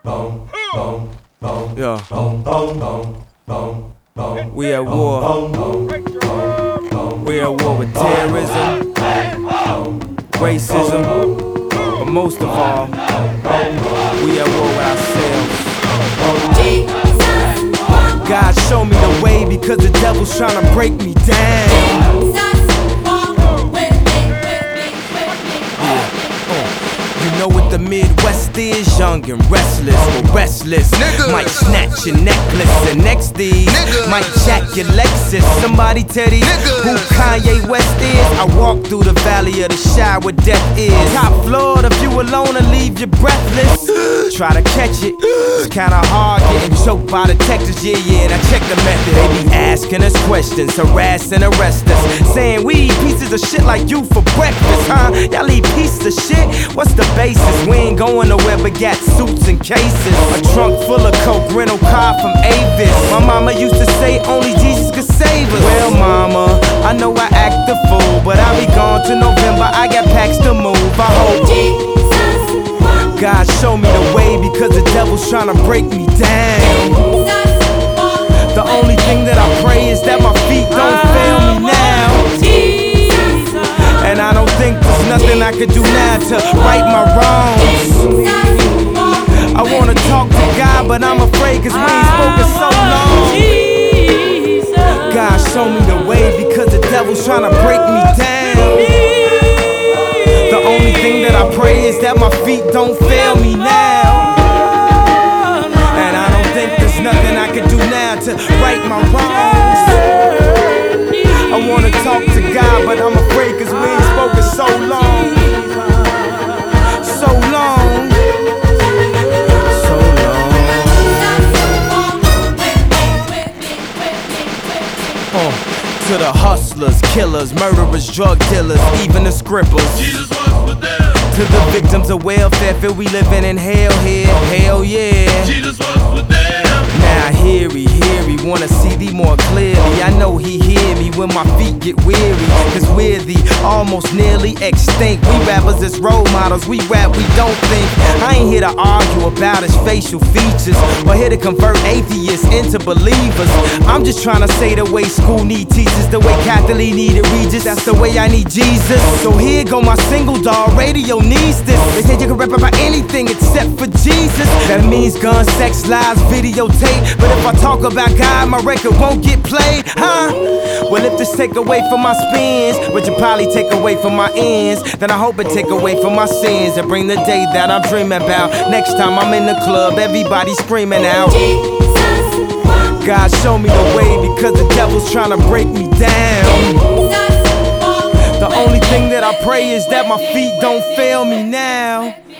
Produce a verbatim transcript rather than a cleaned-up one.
Yeah. We at war. We at war with terrorism, racism, but most of all, we at war with ourselves. God show me the way because the devil's trying to break me down. You know what the Midwest is? Young and restless, or restless. Nigga. Might snatch your necklace, and next these Nigga. Might jack your Lexus. Somebody tell these Niggas. Who Kanye West is. I walk through the valley of the shadow where death is. Top floor, the view alone will leave you breathless. Try to catch it, it's kinda hard getting choked by detectives. Yeah, yeah, and I check the method. They be asking us questions, harass and arrest us, saying we eat pieces of shit like you for breakfast, huh? Y'all eat pieces of shit? What's the basis? We ain't going nowhere but got suits and cases. A trunk full of coke, rental car from Avis. My mama used to say only Jesus could save us. Well, mama, I know I act the fool, but I'll be gone to November. I got packs to move. I hope God show me the way because the devil's trying to break me down. The only thing that I pray is that my feet don't fail me now. And I don't think there's nothing I could do now to right my wrongs. I wanna talk to God, but I'm afraid cause we ain't spoken so long. God show me the way because the devil's trying to break me down. The only thing that I pray is that my feet don't fail me now. And I don't think there's nothing I can do now to right my wrongs. I wanna talk to God, but I'm afraid cause we ain't spoken so long. So long. So long. Uh, to the hustlers, killers, murderers, drug dealers, even the scribblers. Jesus was with them. To the victims of welfare, feel we living in hell here. Hell yeah. Jesus was with them. Now hear he, hear he, wanna see thee more clearly. I know he hear me when my feet get weary, cause we're the almost nearly extinct. We rappers as role models, we rap, we don't think. I ain't here to argue about his facial features, or here to convert atheists into believers. I'm just trying to say the way school need teachers, the way Catholic needed Regis, that's the way I need Jesus. So here go my single, dog, radio needs this. They say you can rap about anything except for Jesus. That means guns, sex, lies, videotape. But if I talk about God, my record won't get played, huh? Well, if this take away from my spins, which will probably take away from my ends, then I hope it take away from my sins and bring the day that I'm dreaming about. Next time I'm in the club, everybody screaming out. God show me the way because the devil's trying to break me down. The only thing that I pray is that my feet don't fail me now.